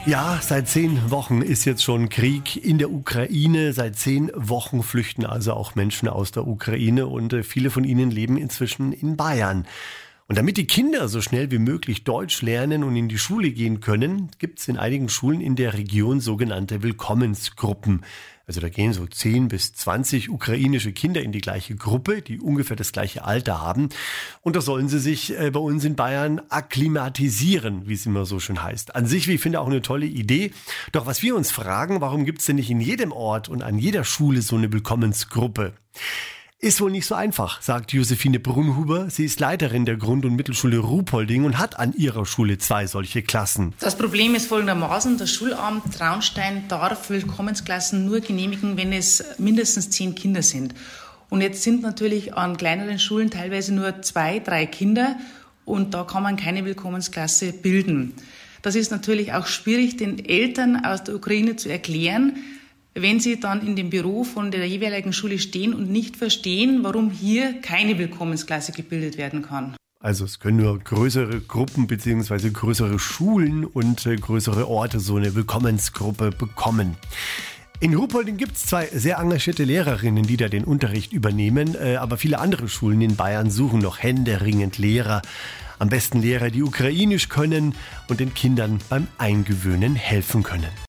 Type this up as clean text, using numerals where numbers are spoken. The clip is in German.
Ja, seit 10 Wochen ist jetzt schon Krieg in der Ukraine. Seit 10 Wochen flüchten also auch Menschen aus der Ukraine und viele von ihnen leben inzwischen in Bayern. Und damit die Kinder so schnell wie möglich Deutsch lernen und in die Schule gehen können, gibt es in einigen Schulen in der Region sogenannte Willkommensgruppen. Also da gehen so 10 bis 20 ukrainische Kinder in die gleiche Gruppe, die ungefähr das gleiche Alter haben. Und da sollen sie sich bei uns in Bayern akklimatisieren, wie es immer so schön heißt. An sich, wie ich finde, auch eine tolle Idee. Doch was wir uns fragen, warum gibt es denn nicht in jedem Ort und an jeder Schule so eine Willkommensgruppe? Ist wohl nicht so einfach, sagt Josephine Brunhuber. Sie ist Leiterin der Grund- und Mittelschule Ruhpolding und hat an ihrer Schule 2 solche Klassen. Das Problem ist folgendermaßen: Das Schulamt Traunstein darf Willkommensklassen nur genehmigen, wenn es mindestens 10 Kinder sind. Und jetzt sind natürlich an kleineren Schulen teilweise nur 2, 3 Kinder und da kann man keine Willkommensklasse bilden. Das ist natürlich auch schwierig, den Eltern aus der Ukraine zu erklären, wenn sie dann in dem Büro von der jeweiligen Schule stehen und nicht verstehen, warum hier keine Willkommensklasse gebildet werden kann. Also es können nur größere Gruppen bzw. größere Schulen und größere Orte so eine Willkommensgruppe bekommen. In Ruhpolding gibt es 2 sehr engagierte Lehrerinnen, die da den Unterricht übernehmen, aber viele andere Schulen in Bayern suchen noch händeringend Lehrer. Am besten Lehrer, die ukrainisch können und den Kindern beim Eingewöhnen helfen können.